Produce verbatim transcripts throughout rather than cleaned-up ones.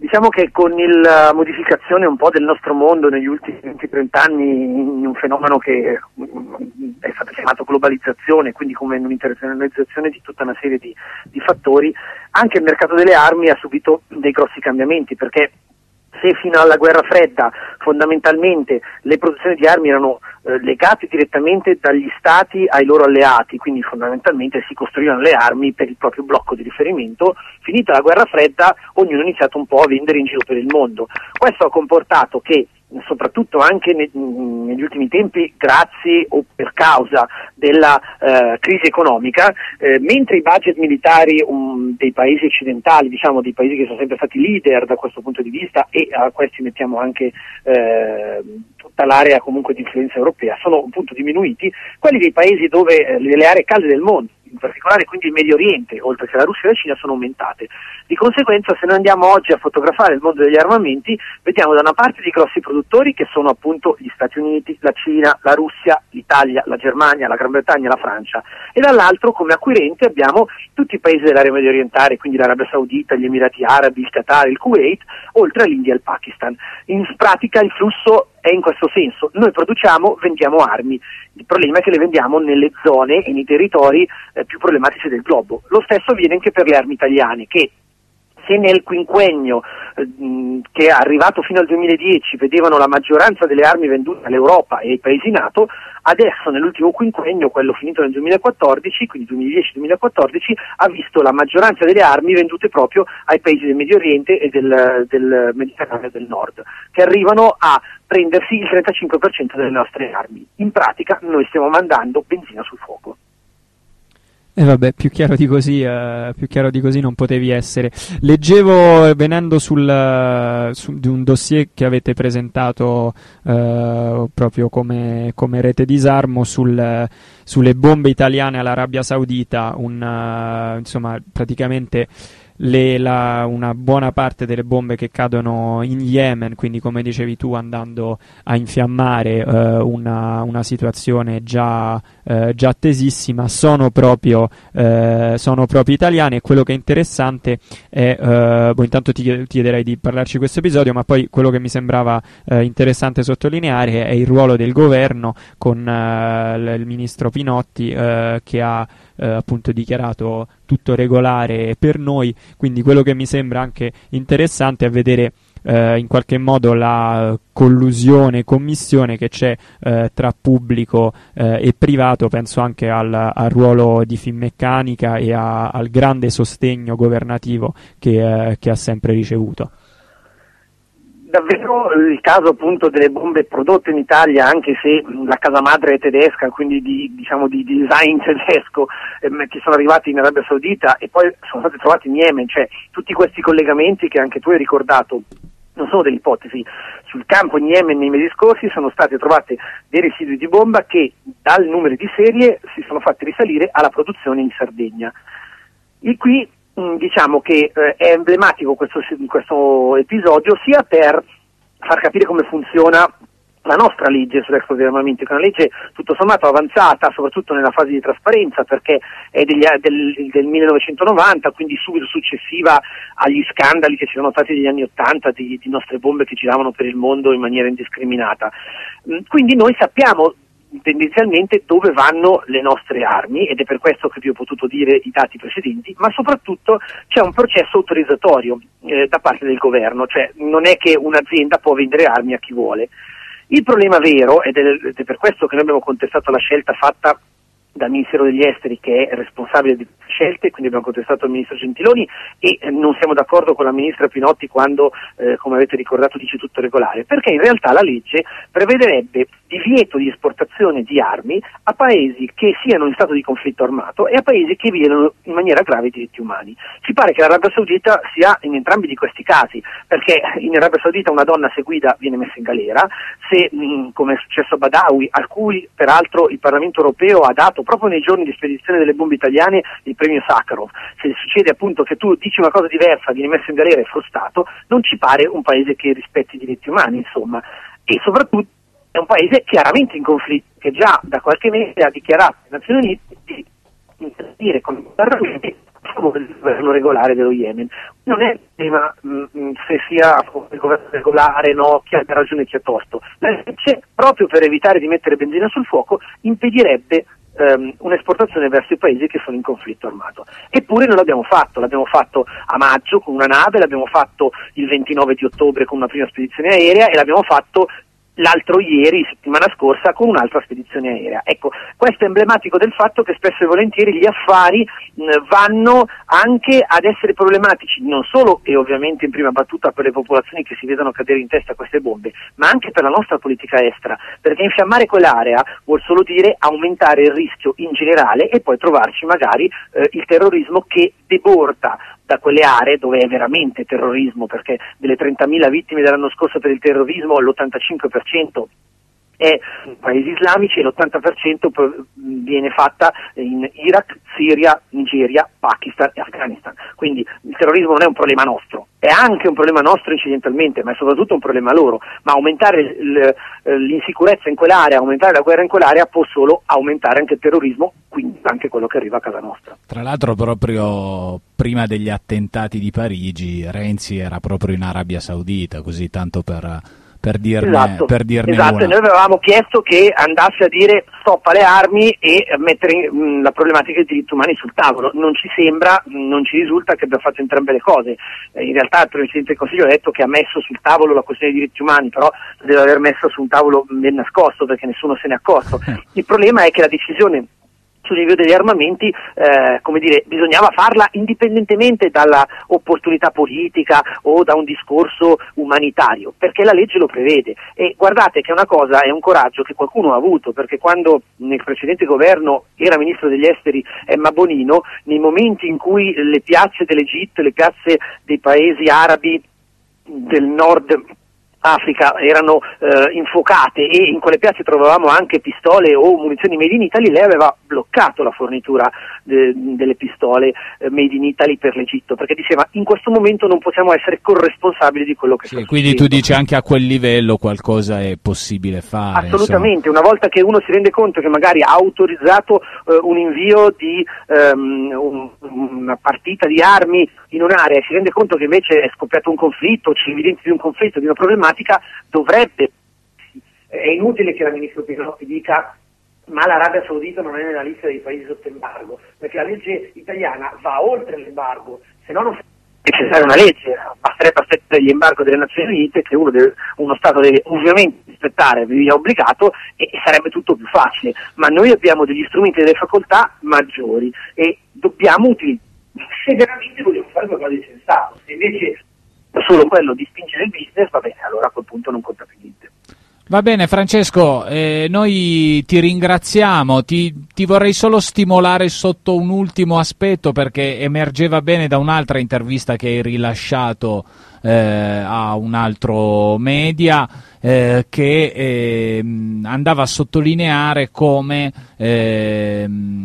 Diciamo che con la modificazione un po' del nostro mondo negli ultimi venti trenta anni, in un fenomeno che è stato chiamato globalizzazione, quindi come un'internazionalizzazione di tutta una serie di, di fattori, anche il mercato delle armi ha subito dei grossi cambiamenti, perché se fino alla guerra fredda fondamentalmente le produzioni di armi erano eh, legate direttamente dagli stati ai loro alleati, quindi fondamentalmente si costruivano le armi per il proprio blocco di riferimento, finita la guerra fredda ognuno ha iniziato un po' a vendere in giro per il mondo. Questo ha comportato che, soprattutto anche ne, negli ultimi tempi, grazie o per causa della eh, crisi economica, eh, mentre i budget militari um, dei paesi occidentali, diciamo dei paesi che sono sempre stati leader da questo punto di vista, e a questi mettiamo anche eh, tutta l'area comunque di influenza europea, sono appunto diminuiti, quelli dei paesi dove eh, le aree calde del mondo, in particolare quindi il Medio Oriente, oltre che la Russia e la Cina, sono aumentate. Di conseguenza, se noi andiamo oggi a fotografare il mondo degli armamenti, vediamo da una parte dei grossi produttori che sono appunto gli Stati Uniti, la Cina, la Russia, l'Italia, la Germania, la Gran Bretagna e la Francia, e dall'altro come acquirenti abbiamo tutti i paesi dell'area medio orientale, quindi l'Arabia Saudita, gli Emirati Arabi, il Qatar, il Kuwait, oltre all'India e il Pakistan. In pratica il flusso è in questo senso: noi produciamo, vendiamo armi, il problema è che le vendiamo nelle zone e nei territori eh, più problematici del globo. Lo stesso avviene anche per le armi italiane, che se nel quinquennio eh, che è arrivato fino al duemiladieci vedevano la maggioranza delle armi vendute all'Europa e ai paesi NATO, adesso nell'ultimo quinquennio, quello finito nel duemilaquattordici, quindi duemiladieci duemilaquattordici, ha visto la maggioranza delle armi vendute proprio ai paesi del Medio Oriente e del, del Mediterraneo del Nord, che arrivano a prendersi il trentacinque per cento delle nostre armi. In pratica noi stiamo mandando benzina sul fuoco. E eh vabbè, più chiaro di così, eh, più chiaro di così non potevi essere. Leggevo, venendo sul, su, di un dossier che avete presentato eh, proprio come, come Rete Disarmo sul, sulle bombe italiane all'Arabia Saudita, un, uh, insomma, praticamente Le, la, una buona parte delle bombe che cadono in Yemen, quindi come dicevi tu andando a infiammare eh, una, una situazione già, eh, già tesissima, sono proprio, eh, sono proprio italiane. E quello che è interessante è, eh, boh, intanto ti, ti chiederei di parlarci di questo episodio, ma poi quello che mi sembrava eh, interessante sottolineare è il ruolo del governo con eh, l- il ministro Pinotti eh, che ha eh, appunto dichiarato tutto regolare per noi. Quindi quello che mi sembra anche interessante è vedere eh, in qualche modo la collusione, commissione che c'è eh, tra pubblico eh, e privato. Penso anche al, al ruolo di Finmeccanica e a, al grande sostegno governativo che, eh, che ha sempre ricevuto. Davvero il caso appunto delle bombe prodotte in Italia, anche se la casa madre è tedesca, quindi di, diciamo di design tedesco, ehm, che sono arrivati in Arabia Saudita e poi sono stati trovati in Yemen, cioè tutti questi collegamenti che anche tu hai ricordato non sono delle ipotesi. Sul campo in Yemen nei mesi scorsi sono state trovate dei residui di bomba che dal numero di serie si sono fatti risalire alla produzione in Sardegna. E qui diciamo che eh, è emblematico questo, questo episodio sia per far capire come funziona la nostra legge sull'export degli armamenti, che è una legge tutto sommato avanzata, soprattutto nella fase di trasparenza, perché è degli, del, del millenovecentonovanta, quindi subito successiva agli scandali che si sono stati negli anni ottanta di, di nostre bombe che giravano per il mondo in maniera indiscriminata. Quindi noi sappiamo tendenzialmente dove vanno le nostre armi, ed è per questo che vi ho potuto dire i dati precedenti, ma soprattutto c'è un processo autorizzatorio eh, da parte del governo, cioè non è che un'azienda può vendere armi a chi vuole. Il problema vero, ed è, ed è per questo che noi abbiamo contestato la scelta fatta dal Ministero degli Esteri, che è responsabile di scelte, quindi abbiamo contestato il Ministro Gentiloni e eh, non siamo d'accordo con la Ministra Pinotti quando, eh, come avete ricordato, dice tutto regolare, perché in realtà la legge prevederebbe divieto di esportazione di armi a paesi che siano in stato di conflitto armato e a paesi che violano in maniera grave i diritti umani. Ci pare che l'Arabia Saudita sia in entrambi di questi casi, perché in Arabia Saudita una donna se guida viene messa in galera, se mh, come è successo a Badawi, a cui peraltro il Parlamento europeo ha dato proprio nei giorni di spedizione delle bombe italiane il premio Sakharov, se succede appunto che tu dici una cosa diversa, vieni messo in galera e frustato, non ci pare un paese che rispetti i diritti umani, insomma, e soprattutto è un paese chiaramente in conflitto, che già da qualche mese ha dichiarato alle Nazioni Unite di intervenire con i parlamenti favore del governo regolare dello Yemen. Non è il tema mh, se sia il governo regolare, no, chi ha ragione e chi ha torto. La legge, proprio per evitare di mettere benzina sul fuoco, impedirebbe um, un'esportazione verso i paesi che sono in conflitto armato. Eppure non l'abbiamo fatto, l'abbiamo fatto a maggio con una nave, l'abbiamo fatto il ventinove di ottobre con una prima spedizione aerea e l'abbiamo fatto l'altro ieri, settimana scorsa, con un'altra spedizione aerea. Ecco, questo è emblematico del fatto che spesso e volentieri gli affari mh, vanno anche ad essere problematici, non solo e ovviamente in prima battuta per le popolazioni che si vedono cadere in testa queste bombe, ma anche per la nostra politica estera, perché infiammare quell'area vuol solo dire aumentare il rischio in generale e poi trovarci magari eh, il terrorismo che deborda da quelle aree dove è veramente terrorismo, perché delle trentamila vittime dell'anno scorso per il terrorismo l'ottantacinque per cento è paesi islamici e l'ottanta per cento viene fatta in Iraq, Siria, Nigeria, Pakistan e Afghanistan. Quindi il terrorismo non è un problema nostro, è anche un problema nostro incidentalmente, ma è soprattutto un problema loro. Ma aumentare l'insicurezza in quell'area, aumentare la guerra in quell'area può solo aumentare anche il terrorismo, quindi anche quello che arriva a casa nostra. Tra l'altro proprio prima degli attentati di Parigi Renzi era proprio in Arabia Saudita, così tanto per... Per dirne, esatto, per dirne esatto. una. Noi avevamo chiesto che andasse a dire stop alle armi e mettere mh, la problematica dei diritti umani sul tavolo. Non ci sembra, non ci risulta che abbia fatto entrambe le cose. Eh, in realtà il Presidente del Consiglio ha detto che ha messo sul tavolo la questione dei diritti umani, però deve aver messo su un tavolo ben nascosto perché nessuno se ne è accorto. Il problema è che la decisione sul livello degli armamenti, eh, come dire, bisognava farla indipendentemente dalla opportunità politica o da un discorso umanitario, perché la legge lo prevede. E guardate che è una cosa, è un coraggio che qualcuno ha avuto, perché quando nel precedente governo era ministro degli esteri Emma Bonino, nei momenti in cui le piazze dell'Egitto, le piazze dei paesi arabi del nord Africa erano eh, infuocate e in quelle piazze trovavamo anche pistole o munizioni made in Italy, lei aveva bloccato la fornitura de, delle pistole eh, made in Italy per l'Egitto, perché diceva in questo momento non possiamo essere corresponsabili di quello che sì, sta quindi succedendo. Tu dici anche a quel livello qualcosa è possibile fare. Assolutamente, insomma. Una volta che uno si rende conto che magari ha autorizzato eh, un invio di um, un, una partita di armi in un'area e si rende conto che invece è scoppiato un conflitto, c'è evidenza di un conflitto, di una problematica, dovrebbe, è inutile che la ministro Pinotti dica ma l'Arabia Saudita non è nella lista dei paesi sotto embargo, perché la legge italiana va oltre l'embargo, se no non è necessaria una legge, basterebbe aspettare l'embargo delle Nazioni Unite che uno, deve, uno Stato deve ovviamente rispettare, via obbligato, e sarebbe tutto più facile, ma noi abbiamo degli strumenti e delle facoltà maggiori e dobbiamo utilizzarli. Se veramente vogliamo fare qualcosa di sensato, se invece solo quello di spingere il business, va bene, allora a quel punto non conta più niente. Va bene Francesco, eh, noi ti ringraziamo, ti, ti vorrei solo stimolare sotto un ultimo aspetto, perché emergeva bene da un'altra intervista che hai rilasciato eh, a un altro media eh, che eh, andava a sottolineare come eh,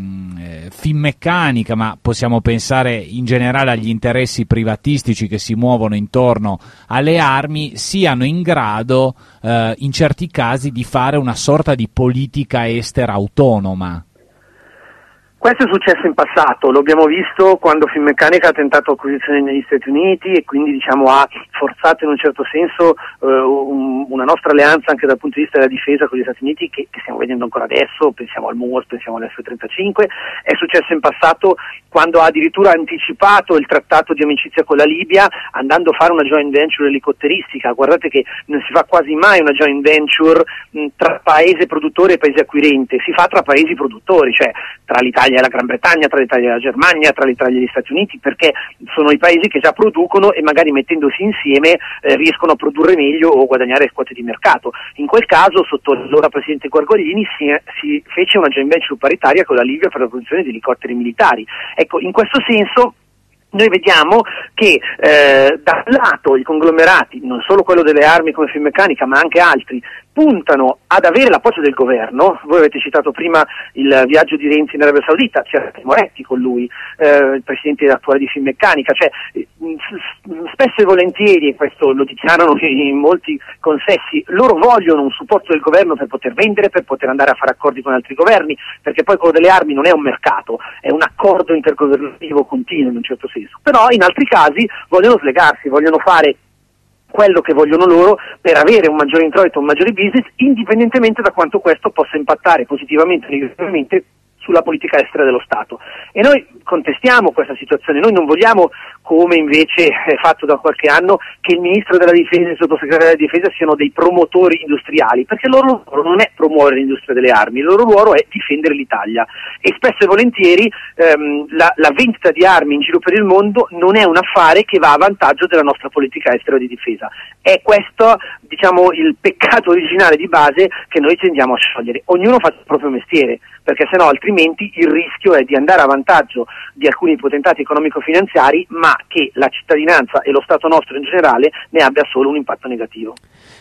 Finmeccanica, ma possiamo pensare in generale agli interessi privatistici che si muovono intorno alle armi, siano in grado eh, in certi casi di fare una sorta di politica estera autonoma. Questo è successo in passato, lo abbiamo visto quando Finmeccanica ha tentato acquisizione negli Stati Uniti e quindi diciamo ha forzato in un certo senso eh, un, una nostra alleanza anche dal punto di vista della difesa con gli Stati Uniti che, che stiamo vedendo ancora adesso, pensiamo al M U O S, pensiamo all'F trentacinque, è successo in passato quando ha addirittura anticipato il trattato di amicizia con la Libia andando a fare una joint venture elicotteristica. Guardate che non si fa quasi mai una joint venture mh, tra paese produttore e paese acquirente, si fa tra paesi produttori, cioè tra l'Italia e la Gran Bretagna, tra l'Italia e la Germania, tra l'Italia e gli Stati Uniti, perché sono i paesi che già producono e magari mettendosi insieme eh, riescono a produrre meglio o guadagnare quote di mercato. In quel caso, sotto l'allora presidente Guarguaglini, si, si fece una joint venture paritaria con la Libia per la produzione di elicotteri militari. Ecco, in questo senso noi vediamo che eh, da un lato i conglomerati, non solo quello delle armi come Finmeccanica, ma anche altri, puntano ad avere l'appoggio del governo. Voi avete citato prima il viaggio di Renzi in Arabia Saudita, c'era Moretti con lui, eh, il presidente attuale di Finmeccanica, cioè spesso e volentieri, e questo lo dichiarano in molti consessi, loro vogliono un supporto del governo per poter vendere, per poter andare a fare accordi con altri governi, perché poi quello delle armi non è un mercato, è un accordo intergovernativo continuo in un certo senso. Però in altri casi vogliono slegarsi, vogliono fare quello che vogliono loro per avere un maggiore introito, un maggiore business, indipendentemente da quanto questo possa impattare positivamente o negativamente sulla politica estera dello Stato. E noi contestiamo questa situazione, noi non vogliamo, come invece è fatto da qualche anno, che il Ministro della Difesa e il Sottosegretario della Difesa siano dei promotori industriali, perché il loro ruolo non è promuovere l'industria delle armi, il loro ruolo è difendere l'Italia. E spesso e volentieri ehm, la, la vendita di armi in giro per il mondo non è un affare che va a vantaggio della nostra politica estera di difesa. È questo, diciamo, il peccato originale di base che noi tendiamo a sciogliere. Ognuno fa il proprio mestiere, perché sennò altrimenti il rischio è di andare a vantaggio di alcuni potentati economico-finanziari, ma che la cittadinanza e lo Stato nostro in generale ne abbia solo un impatto negativo.